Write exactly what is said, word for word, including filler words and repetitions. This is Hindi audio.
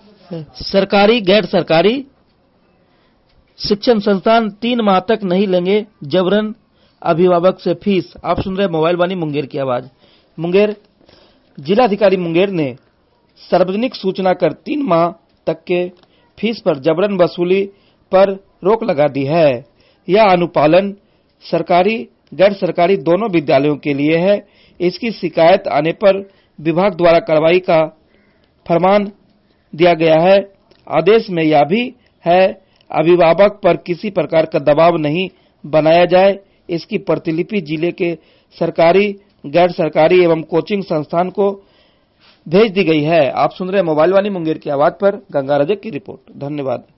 सरकारी गैर सरकारी शिक्षण संस्थान तीन माह तक नहीं लेंगे जबरन अभिभावक से फीस। आप सुन रहे मोबाइल वाणी मुंगेर की आवाज। मुंगेर जिलाधिकारी मुंगेर ने सार्वजनिक सूचना कर तीन माह तक के फीस पर जबरन वसूली पर रोक लगा दी है। यह अनुपालन सरकारी गैर सरकारी दोनों विद्यालयों के लिए है। इसकी शिकायत आने पर विभाग द्वारा कार्रवाई का फरमान दिया गया है। आदेश में यह भी है अभिभावक पर किसी प्रकार का दबाव नहीं बनाया जाए। इसकी प्रतिलिपि जिले के सरकारी गैर सरकारी एवं कोचिंग संस्थान को भेज दी गई है। आप सुन रहे मोबाइल वाणी मुंगेर की आवाज पर गंगा रजक की रिपोर्ट। धन्यवाद।